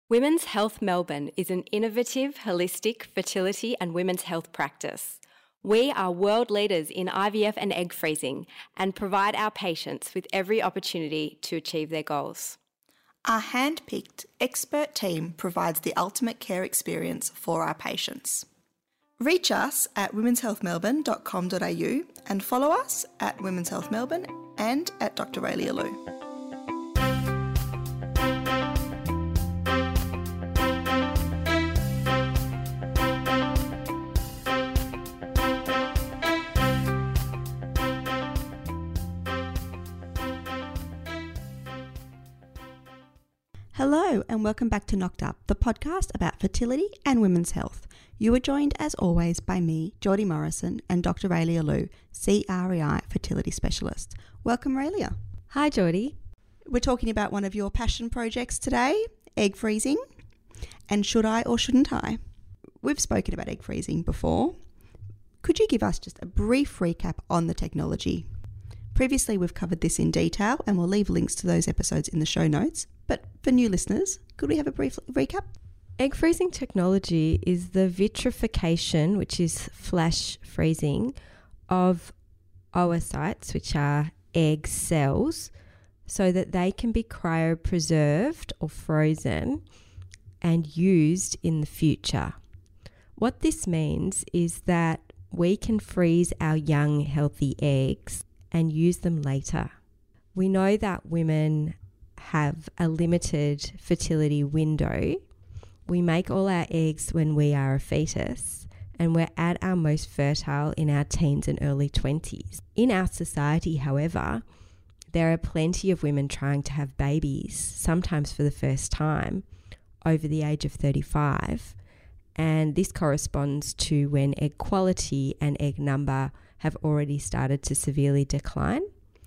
Women's Health Melbourne is an innovative, holistic fertility and women's health practice. We are world leaders in IVF and egg freezing and provide our patients with every opportunity to achieve their goals. Our hand-picked expert team provides the ultimate care experience for our patients. Reach us at womenshealthmelbourne.com.au and follow us at Women's Health Melbourne and at Dr. Raelia Lew. Hello and welcome back to Knocked Up, the podcast about fertility and women's health. You are joined as always by me, Geordie Morrison, and Dr. Raelia Lew, CREI fertility specialist. Welcome, Raelia. Hi, Geordie. We're talking about one of your passion projects today, egg freezing, and should I or shouldn't I? We've spoken about egg freezing before. Could you give us just a brief recap on the technology? Previously, we've covered this in detail and we'll leave links to those episodes in the show notes. But for new listeners, could we have a brief recap? Egg freezing technology is the vitrification, which is flash freezing, of oocytes, which are egg cells, so that they can be cryopreserved or frozen and used in the future. What this means is that we can freeze our young, healthy eggs and use them later. We know that women have a limited fertility window. We make all our eggs when we are a fetus, and we're at our most fertile in our teens and early 20s. In our society, however, there are plenty of women trying to have babies, sometimes for the first time, over the age of 35, and this corresponds to when egg quality and egg number have already started to severely decline.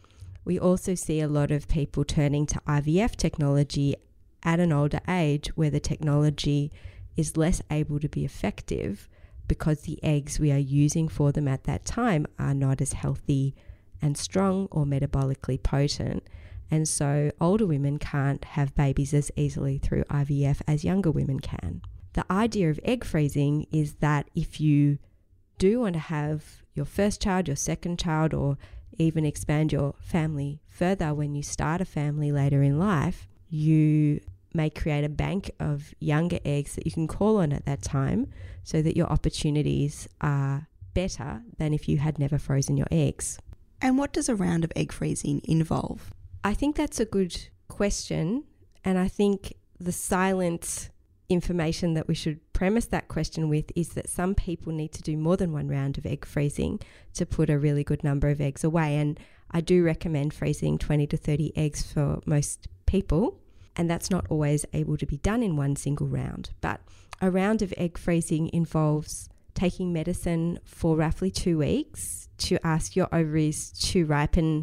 We also see a lot of people turning to IVF technology at an older age where the technology is less able to be effective because the eggs we are using for them at that time are not as healthy and strong or metabolically potent. And so older women can't have babies as easily through IVF as younger women can. The idea of egg freezing is that if you do want to have your first child, your second child, or even expand your family further when you start a family later in life, you may create a bank of younger eggs that you can call on at that time so that your opportunities are better than if you had never frozen your eggs. And what does a round of egg freezing involve? I think that's a good question, and I think the silent information that we should premise that question with is that some people need to do more than one round of egg freezing to put a really good number of eggs away. And I do recommend freezing 20 to 30 eggs for most people, and that's not always able to be done in one single round. But a round of egg freezing involves taking medicine for roughly 2 weeks to ask your ovaries to ripen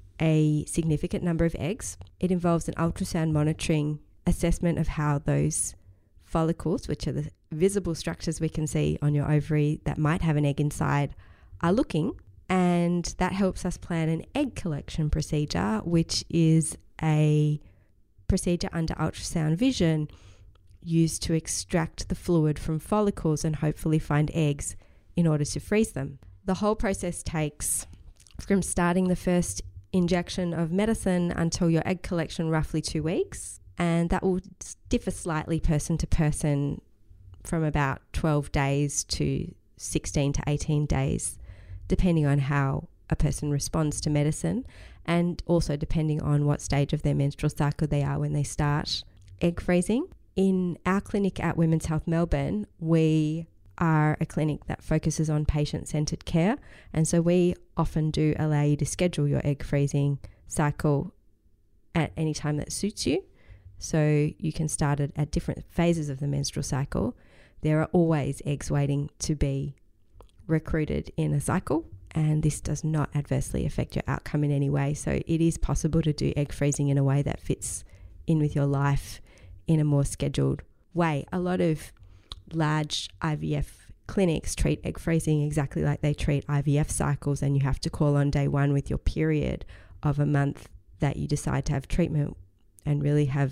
a significant number of eggs. It involves an ultrasound monitoring assessment of how those follicles, which are the visible structures we can see on your ovary that might have an egg inside, are looking. And that helps us plan an egg collection procedure, which is a procedure under ultrasound vision used to extract the fluid from follicles and hopefully find eggs in order to freeze them. The whole process takes from starting the first injection of medicine until your egg collection roughly 2 weeks. And that will differ slightly person to person from about 12 days to 16 to 18 days, depending on how a person responds to medicine and also depending on what stage of their menstrual cycle they are when they start egg freezing. In our clinic at Women's Health Melbourne, we are a clinic that focuses on patient-centred care, and so we often do allow you to schedule your egg freezing cycle at any time that suits you. So you can start it at different phases of the menstrual cycle. There are always eggs waiting to be recruited in a cycle, and this does not adversely affect your outcome in any way. So it is possible to do egg freezing in a way that fits in with your life in a more scheduled way. A lot of large IVF clinics treat egg freezing exactly like they treat IVF cycles, and you have to call on day one with your period of a month that you decide to have treatment and really have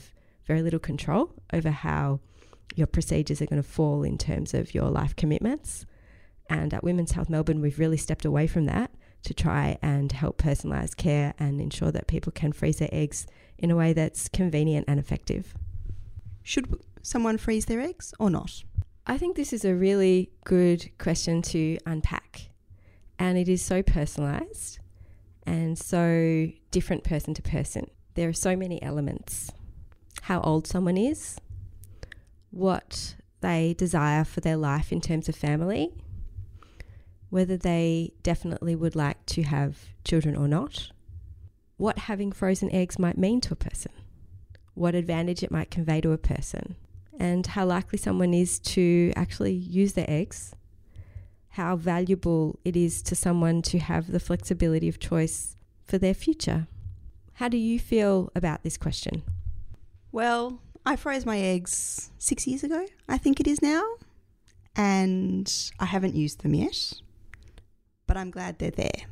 very little control over how your procedures are going to fall in terms of your life commitments. And at Women's Health Melbourne, we've really stepped away from that to try and help personalised care and ensure that people can freeze their eggs in a way that's convenient and effective. Should someone freeze their eggs or not? I think this is a really good question to unpack. And it is so personalised and so different person to person. There are so many elements. How old someone is, what they desire for their life in terms of family, whether they definitely would like to have children or not, what having frozen eggs might mean to a person, what advantage it might convey to a person, and how likely someone is to actually use their eggs, how valuable it is to someone to have the flexibility of choice for their future. How do you feel about this question? Well, I froze my eggs 6 years ago, I think it is now, and I haven't used them yet, but I'm glad they're there.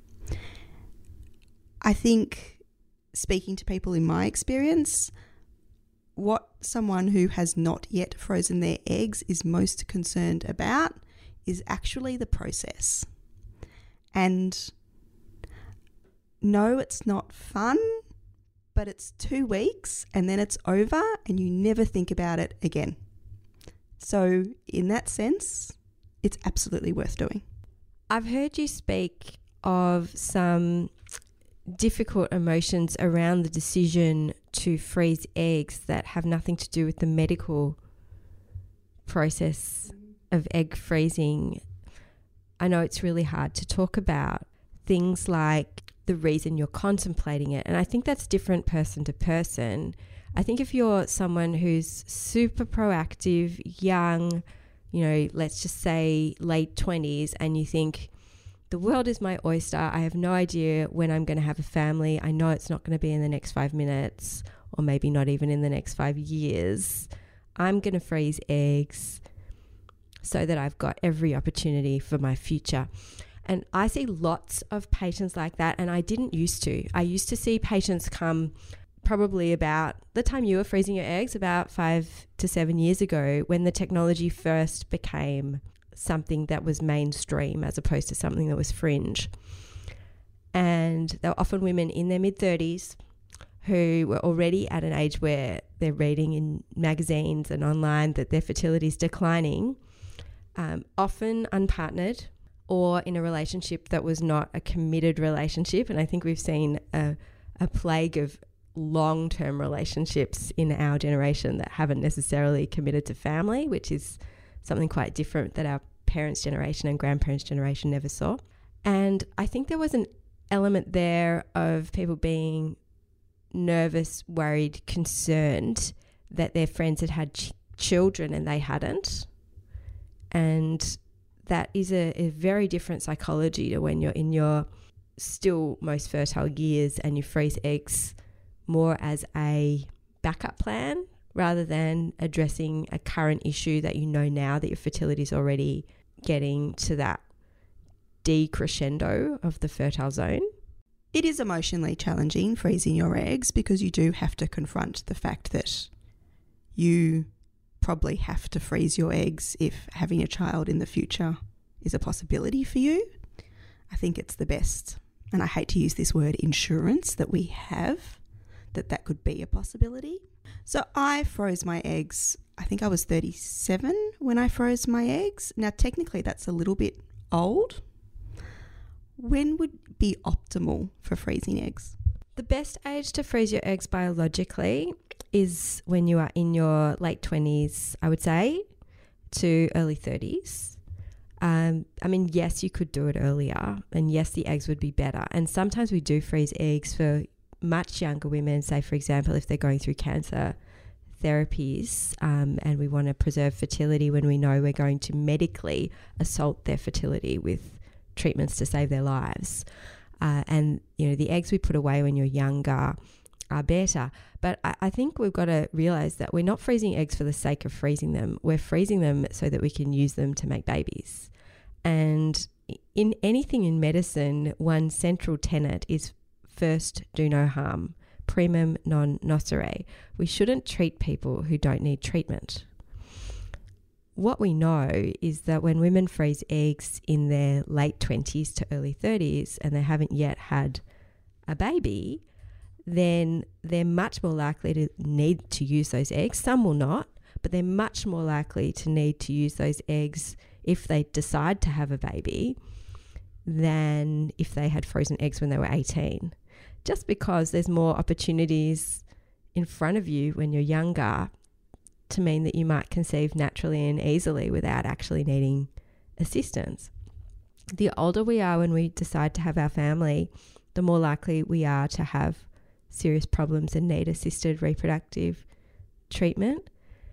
I think, speaking to people in my experience, what someone who has not yet frozen their eggs is most concerned about is actually the process. And no, it's not fun, but it's 2 weeks and then it's over and you never think about it again. So in that sense, it's absolutely worth doing. I've heard you speak of some difficult emotions around the decision to freeze eggs that have nothing to do with the medical process of egg freezing. I know it's really hard to talk about things like the reason you're contemplating it, and I think that's different person to person. I think if you're someone who's super proactive, young, let's just say late 20s, and you think, the world is my oyster, I have no idea when I'm going to have a family, I know it's not going to be in the next 5 minutes, or maybe not even in the next 5 years, I'm going to freeze eggs so that I've got every opportunity for my future. And I see lots of patients like that, and I didn't used to. I used to see patients come probably about the time you were freezing your eggs, about 5 to 7 years ago, when the technology first became something that was mainstream as opposed to something that was fringe. And they were often women in their mid-30s who were already at an age where they're reading in magazines and online that their fertility is declining, often unpartnered or in a relationship that was not a committed relationship. And I think we've seen a plague of long-term relationships in our generation that haven't necessarily committed to family, which is something quite different that our parents' generation and grandparents' generation never saw. And I think there was an element there of people being nervous, worried, concerned that their friends had had children and they hadn't. And that is a very different psychology to when you're in your still most fertile years and you freeze eggs more as a backup plan rather than addressing a current issue that you know now that your fertility is already getting to that decrescendo of the fertile zone. It is emotionally challenging freezing your eggs because you do have to confront the fact that you probably have to freeze your eggs if having a child in the future is a possibility for you. I think it's the best, and I hate to use this word, insurance that we have, that could be a possibility. So I froze my eggs, I think I was 37 when I froze my eggs. Now technically that's a little bit old. When would be optimal for freezing eggs? The best age to freeze your eggs biologically is when you are in your late 20s, I would say, to early 30s. Yes, you could do it earlier, and yes, the eggs would be better. And sometimes we do freeze eggs for much younger women, say, for example, if they're going through cancer therapies and we want to preserve fertility when we know we're going to medically assault their fertility with treatments to save their lives. The eggs we put away when you're younger are better. But I think we've got to realise that we're not freezing eggs for the sake of freezing them. We're freezing them so that we can use them to make babies. And in anything in medicine, one central tenet is first, do no harm. primum non nocere. We shouldn't treat people who don't need treatment. What we know is that when women freeze eggs in their late 20s to early 30s and they haven't yet had a baby, then they're much more likely to need to use those eggs. Some will not, but they're much more likely to need to use those eggs if they decide to have a baby than if they had frozen eggs when they were 18. Just because there's more opportunities in front of you when you're younger to mean that you might conceive naturally and easily without actually needing assistance. The older we are when we decide to have our family, the more likely we are to have serious problems and need assisted reproductive treatment.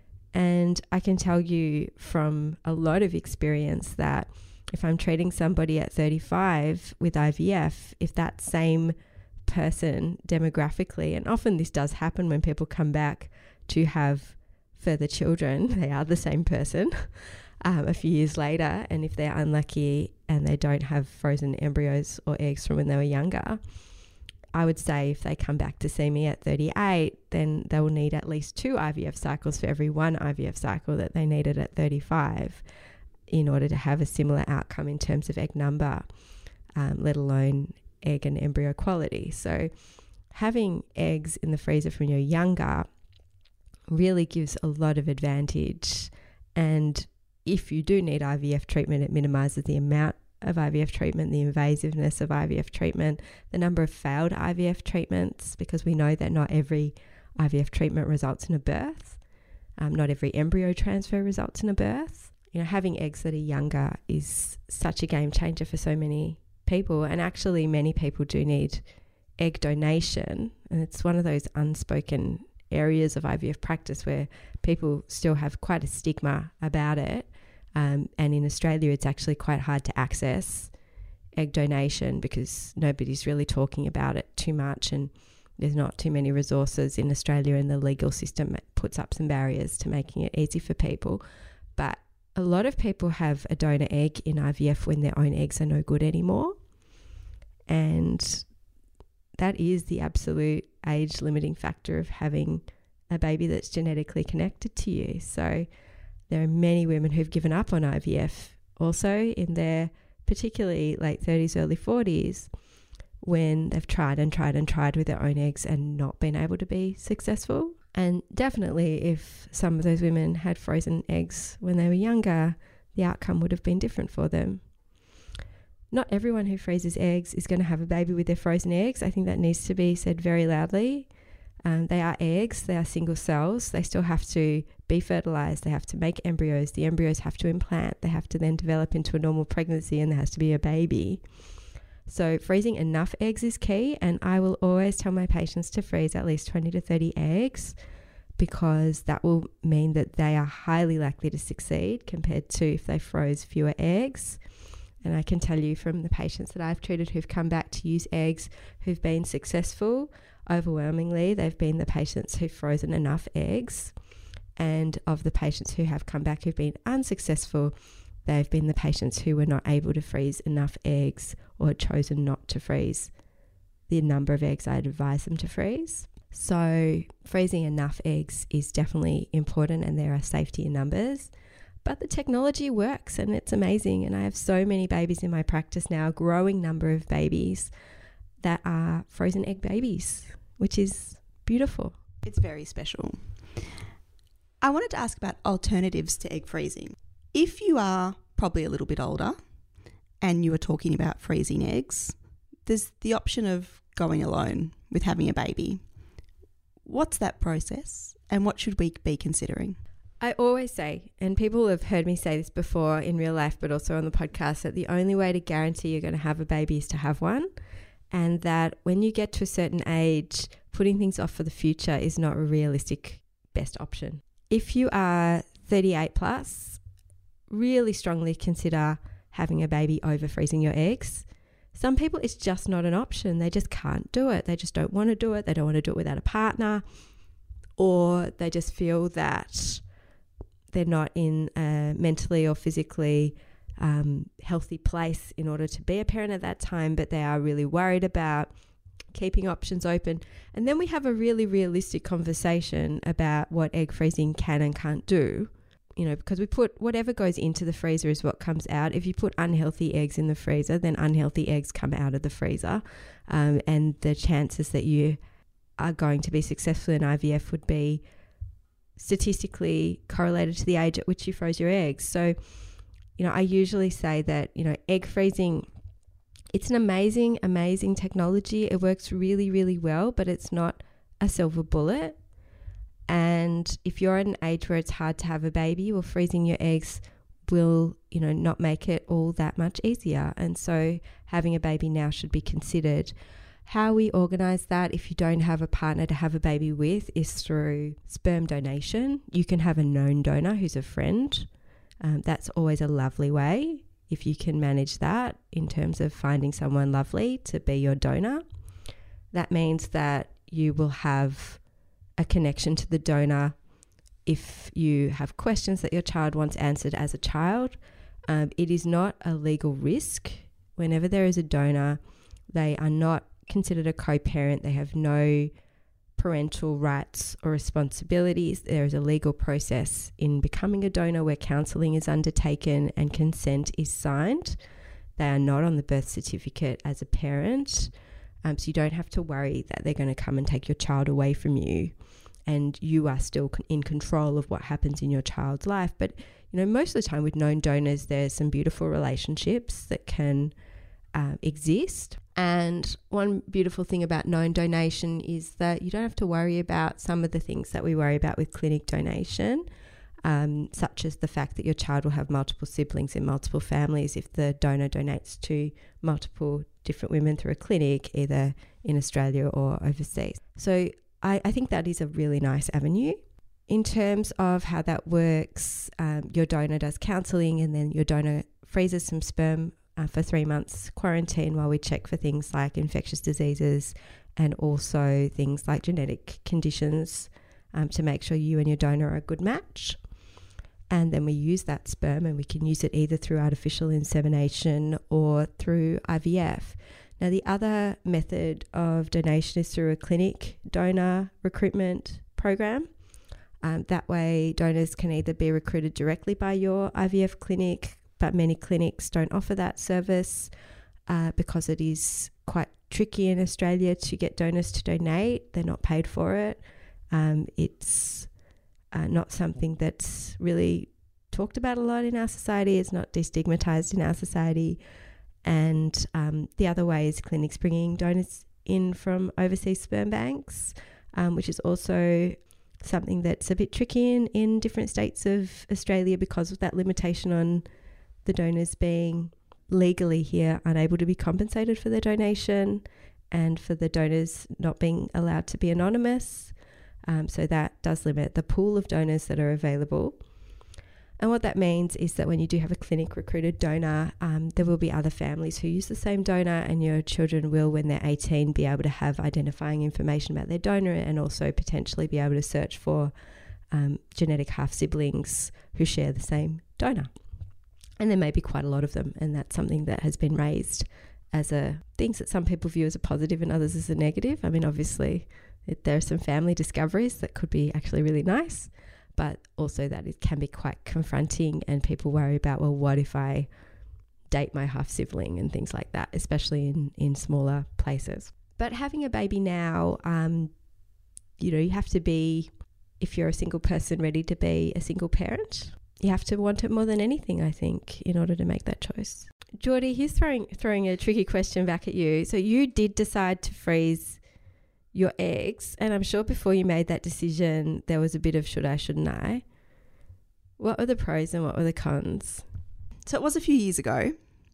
And I can tell you from a lot of experience that if I'm treating somebody at 35 with IVF, if that same person demographically, and often this does happen when people come back to have further children, they are the same person a few years later, and if they're unlucky and they don't have frozen embryos or eggs from when they were younger, I would say if they come back to see me at 38, then they will need at least 2 IVF cycles for every 1 IVF cycle that they needed at 35 in order to have a similar outcome in terms of egg number, let alone egg and embryo quality. So having eggs in the freezer when you're younger really gives a lot of advantage. And if you do need IVF treatment, it minimises the amount of IVF treatment, the invasiveness of IVF treatment, the number of failed IVF treatments, because we know that not every IVF treatment results in a birth. Not every embryo transfer results in a birth. You know, having eggs that are younger is such a game changer for so many people. And actually many people do need egg donation. And it's one of those unspoken areas of IVF practice where people still have quite a stigma about it. And in Australia, it's actually quite hard to access egg donation because nobody's really talking about it too much, and there's not too many resources in Australia, and the legal system puts up some barriers to making it easy for people. But a lot of people have a donor egg in IVF when their own eggs are no good anymore. And that is the absolute age limiting factor of having a baby that's genetically connected to you. So there are many women who've given up on IVF also in their particularly late 30s, early 40s, when they've tried and tried and tried with their own eggs and not been able to be successful. And definitely if some of those women had frozen eggs when they were younger, the outcome would have been different for them. Not everyone who freezes eggs is going to have a baby with their frozen eggs. I think that needs to be said very loudly. They are eggs, they are single cells, they still have to be fertilized, they have to make embryos, the embryos have to implant, they have to then develop into a normal pregnancy, and there has to be a baby. So freezing enough eggs is key, and I will always tell my patients to freeze at least 20 to 30 eggs because that will mean that they are highly likely to succeed compared to if they froze fewer eggs. And I can tell you from the patients that I've treated who've come back to use eggs who've been successful, overwhelmingly they've been the patients who've frozen enough eggs. And of the patients who have come back who've been unsuccessful, they've been the patients who were not able to freeze enough eggs or had chosen not to freeze the number of eggs I'd advise them to freeze. So freezing enough eggs is definitely important, and there are safety in numbers. But the technology works and it's amazing. And I have so many babies in my practice now, a growing number of babies that are frozen egg babies, which is beautiful. It's very special. I wanted to ask about alternatives to egg freezing. If you are probably a little bit older and you are talking about freezing eggs, there's the option of going alone with having a baby. What's that process and what should we be considering? I always say, and people have heard me say this before in real life but also on the podcast, that the only way to guarantee you're going to have a baby is to have one, and that when you get to a certain age, putting things off for the future is not a realistic best option. If you are 38 plus, really strongly consider having a baby over freezing your eggs. Some people, it's just not an option. They just can't do it. They just don't want to do it. They don't want to do it without a partner, or they just feel that they're not in a mentally or physically healthy place in order to be a parent at that time, but they are really worried about keeping options open. And then we have a really realistic conversation about what egg freezing can and can't do. Because we put whatever goes into the freezer is what comes out. If you put unhealthy eggs in the freezer, then unhealthy eggs come out of the freezer. And the chances that you are going to be successful in IVF would be statistically correlated to the age at which you froze your eggs. So, I usually say that, egg freezing, it's an amazing, amazing technology. It works really, really well, but it's not a silver bullet. And if you're at an age where it's hard to have a baby, well, freezing your eggs will, not make it all that much easier. And so having a baby now should be considered. How we organise that if you don't have a partner to have a baby with is through sperm donation. You can have a known donor who's a friend. That's always a lovely way if you can manage that in terms of finding someone lovely to be your donor. That means that you will have a connection to the donor if you have questions that your child wants answered as a child. It is not a legal risk. Whenever there is a donor, they are not considered a co-parent. They have no parental rights or responsibilities. There is a legal process in becoming a donor where counselling is undertaken and consent is signed. They are not on the birth certificate as a parent. So you don't have to worry that they're going to come and take your child away from you, and you are still in control of what happens in your child's life. But, most of the time with known donors, there's some beautiful relationships that can exist. And one beautiful thing about known donation is that you don't have to worry about some of the things that we worry about with clinic donation, such as the fact that your child will have multiple siblings in multiple families if the donor donates to multiple different women through a clinic, either in Australia or overseas. So I think that is a really nice avenue. In terms of how that works, your donor does counselling, and then your donor freezes some sperm for 3 months quarantine while we check for things like infectious diseases and also things like genetic conditions to make sure you and your donor are a good match. And then we use that sperm, and we can use it either through artificial insemination or through IVF. Now, the other method of donation is through a clinic donor recruitment program. That way, donors can either be recruited directly by your IVF clinic, but many clinics don't offer that service because it is quite tricky in Australia to get donors to donate. They're not paid for it. It's not something that's really talked about a lot in our society. It's not destigmatized in our society. And the other way is clinics bringing donors in from overseas sperm banks, which is also something that's a bit tricky in different states of Australia because of that limitation on the donors being legally here unable to be compensated for their donation, and for the donors not being allowed to be anonymous. So that does limit the pool of donors that are available. And what that means is that when you do have a clinic recruited donor, there will be other families who use the same donor, and your children will, when they're 18, be able to have identifying information about their donor and also potentially be able to search for genetic half-siblings who share the same donor. And there may be quite a lot of them, and that's something that has been raised as things that some people view as a positive and others as a negative. I mean, obviously, there are some family discoveries that could be actually really nice, but also that it can be quite confronting, and people worry about, well, what if I date my half-sibling and things like that, especially in smaller places. But having a baby now, you have to be, if you're a single person, ready to be a single parent. You have to want it more than anything, I think, in order to make that choice. Geordie, here's throwing a tricky question back at you. So you did decide to freeze your eggs, and I'm sure before you made that decision, there was a bit of should I, shouldn't I? What were the pros and what were the cons? So it was a few years ago,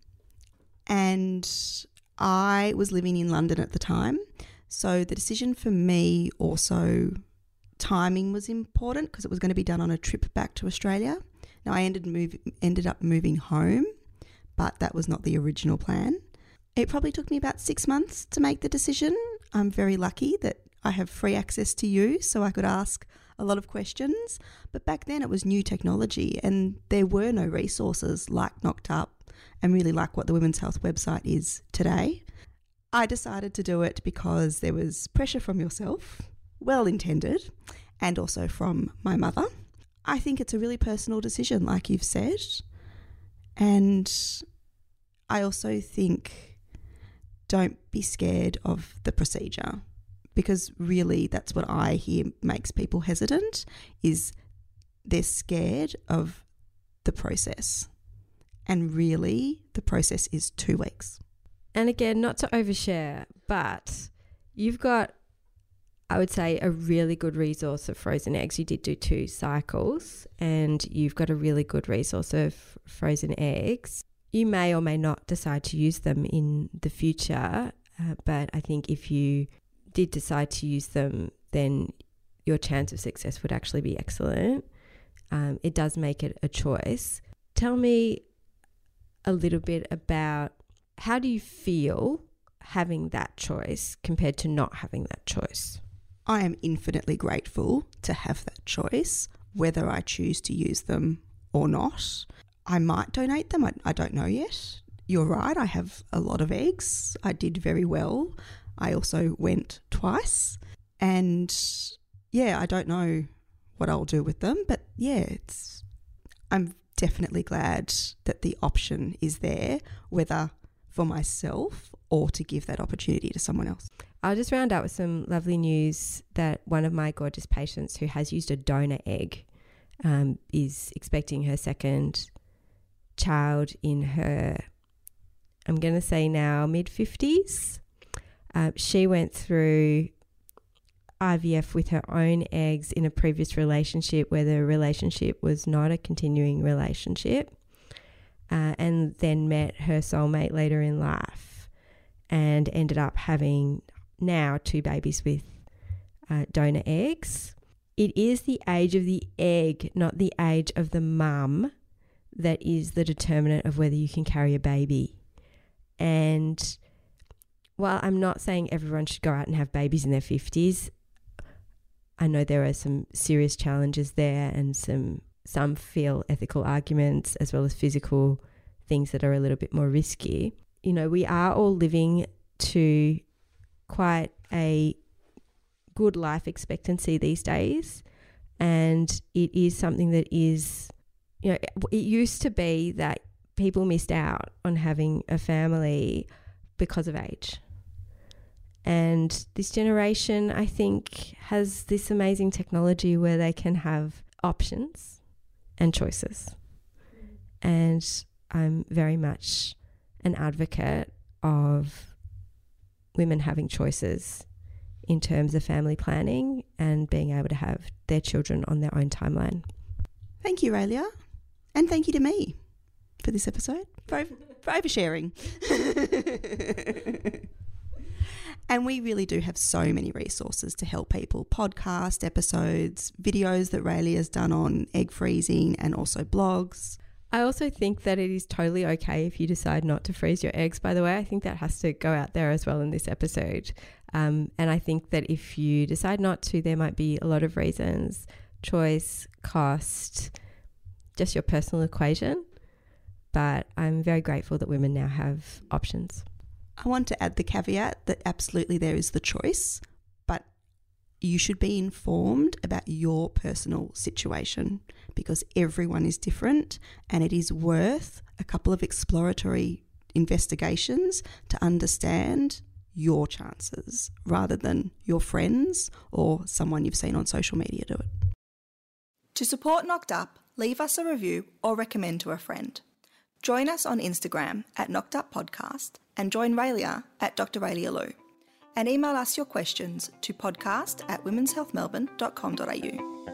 and I was living in London at the time. So the decision for me also, timing was important because it was going to be done on a trip back to Australia. Now, I ended up moving home, but that was not the original plan. It probably took me about 6 months to make the decision. I'm very lucky that I have free access to you, so I could ask a lot of questions. But back then it was new technology, and there were no resources like Knocked Up and really like what the Women's Health website is today. I decided to do it because there was pressure from yourself, well intended, and also from my mother. I think it's a really personal decision, like you've said. And I also think don't be scared of the procedure, because really that's what I hear makes people hesitant, is they're scared of the process. And really the process is 2 weeks. And again, not to overshare, but you've got, I would say, a really good resource of frozen eggs. You did do 2 cycles and you've got a really good resource of frozen eggs. You may or may not decide to use them in the future, but I think if you did decide to use them, then your chance of success would actually be excellent. It does make it a choice. Tell me a little bit about, how do you feel having that choice compared to not having that choice? I am infinitely grateful to have that choice, whether I choose to use them or not. I might donate them. I don't know yet. You're right. I have a lot of eggs. I did very well. I also went twice. And yeah, I don't know what I'll do with them. But yeah, I'm definitely glad that the option is there, whether for myself or to give that opportunity to someone else. I'll just round out with some lovely news that one of my gorgeous patients who has used a donor egg is expecting her second child in her, I'm going to say now, mid-50s. She went through IVF with her own eggs in a previous relationship where the relationship was not a continuing relationship, and then met her soulmate later in life and ended up having now 2 babies with donor eggs. It is the age of the egg, not the age of the mum, that is the determinant of whether you can carry a baby. And while I'm not saying everyone should go out and have babies in their 50s, I know there are some serious challenges there and some feel ethical arguments as well as physical things that are a little bit more risky. You know, we are all living to quite a good life expectancy these days, and it is something that is, you know, it used to be that people missed out on having a family because of age. And this generation, I think, has this amazing technology where they can have options and choices. And I'm very much an advocate of women having choices in terms of family planning and being able to have their children on their own timeline. Thank you, Raelia. And thank you to me for this episode, for oversharing. And we really do have so many resources to help people. Podcast episodes, videos that Raelia has done on egg freezing, and also blogs. I also think that it is totally okay if you decide not to freeze your eggs, by the way. I think that has to go out there as well in this episode. And I think that if you decide not to, there might be a lot of reasons: choice, cost, just your personal equation. But I'm very grateful that women now have options. I want to add the caveat that absolutely there is the choice, but you should be informed about your personal situation, because everyone is different, and it is worth a couple of exploratory investigations to understand your chances rather than your friends or someone you've seen on social media do it. To support Knocked Up, leave us a review or recommend to a friend. Join us on Instagram at Knocked Up Podcast, and join Raelia at Dr. Raelia Lew. And email us your questions to podcast@womenshealthmelbourne.com.au.